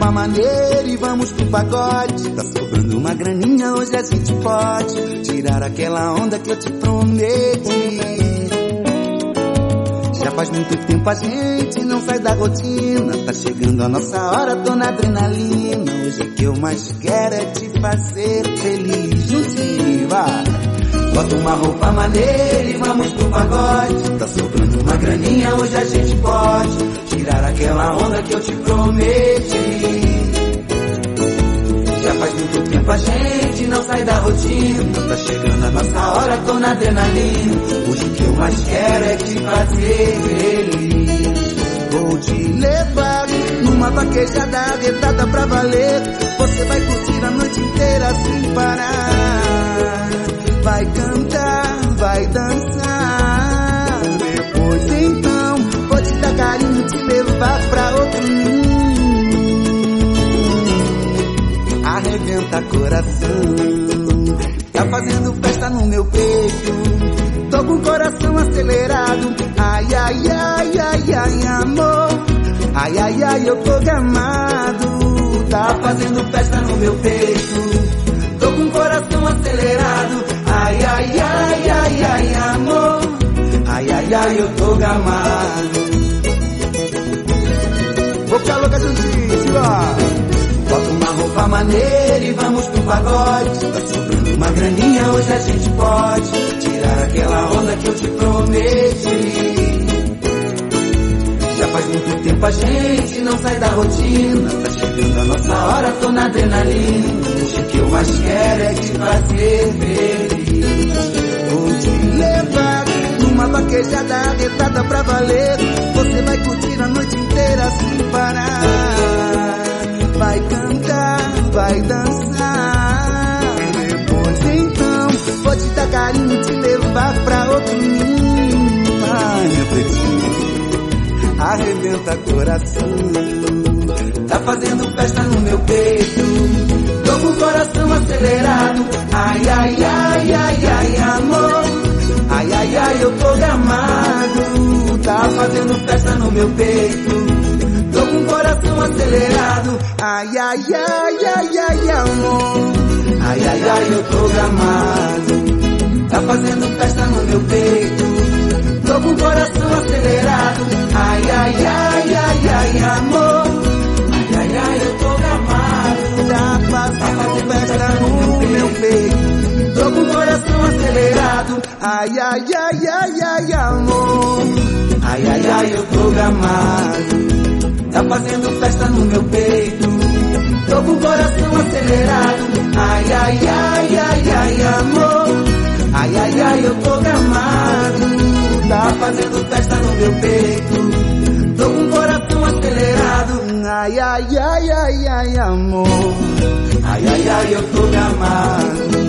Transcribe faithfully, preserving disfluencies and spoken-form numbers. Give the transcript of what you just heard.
roupa maneira e vamos pro pagode. Tá sobrando uma graninha, hoje a gente pode tirar aquela onda que eu te prometi. Já faz muito tempo a gente não sai da rotina. Tá chegando a nossa hora, tô na adrenalina. Hoje o que eu mais quero é te fazer feliz. Juntinho, vai. Bota uma roupa maneira e vamos pro pagode. Tá sobrando uma graninha, hoje a gente pode tirar aquela onda que eu te prometi. Já faz muito tempo a gente não sai da rotina. Tá chegando a nossa hora, tô na adrenalina. Hoje o que eu mais quero é te fazer feliz. Vou te levar numa vaquejada arretada pra valer. Você vai curtir a noite inteira sem parar. Vai cantar, vai dançar. Depois então vou te dar carinho, te levar pra outro mundo. Arrebenta coração, tá fazendo festa no meu peito. Tô com o coração acelerado. Ai, ai, ai, ai, ai, amor. Ai, ai, ai, eu tô gamado. Tá fazendo festa no meu peito. Tô com o coração acelerado. Ai, ai, ai, ai, ai, amor. Ai, ai, ai, eu tô gamado. Vou ficar louca juntinho, simbora. Bota uma roupa maneira e vamos pro pagode. Tá sobrando uma graninha, hoje a gente pode tirar aquela onda que eu te prometi. Já faz muito tempo a gente não sai da rotina. Tá chegando a nossa hora, tô na adrenalina. Hoje o que eu mais quero é te fazer feliz. Vou te levar numa vaquejada arretada pra valer. Você vai curtir a noite inteira sem parar. Vai cantar, vai dançar. Depois então vou te dar carinho, te levar pra outro mundo. Ai, meu pretinho, arrebenta coração. Tá fazendo festa no meu peito. Tô com o coração acelerado. Ai, ai, ai, ai, ai, amor. Ai, ai, ai, eu tô gamado. Tá fazendo festa no meu peito. Tô com o coração acelerado. Ai, ai, ai, ai, ai, amor. Ai, ai, ai, eu tô gamado. Tá fazendo festa no meu peito. Tô com o coração acelerado. Ai, ai, ai, ai, ai, amor. Ai, ai, ai, eu tô gamado. Tá fazendo festa no meu peito. Tô com o coração acelerado. Ai, ai, ai, ai, ai, amor. Ai, ai, ai, eu tô gamado. Tá fazendo festa no meu peito. Tô com o coração acelerado. Ai, ai, ai, ai, ai, amor. Ai, ai, ai, eu tô gamado. Tá fazendo festa no meu peito. Tô com o coração acelerado. Ai, ai, ai, ai, ai, amor. Ai, ai, ai, eu tô gamado.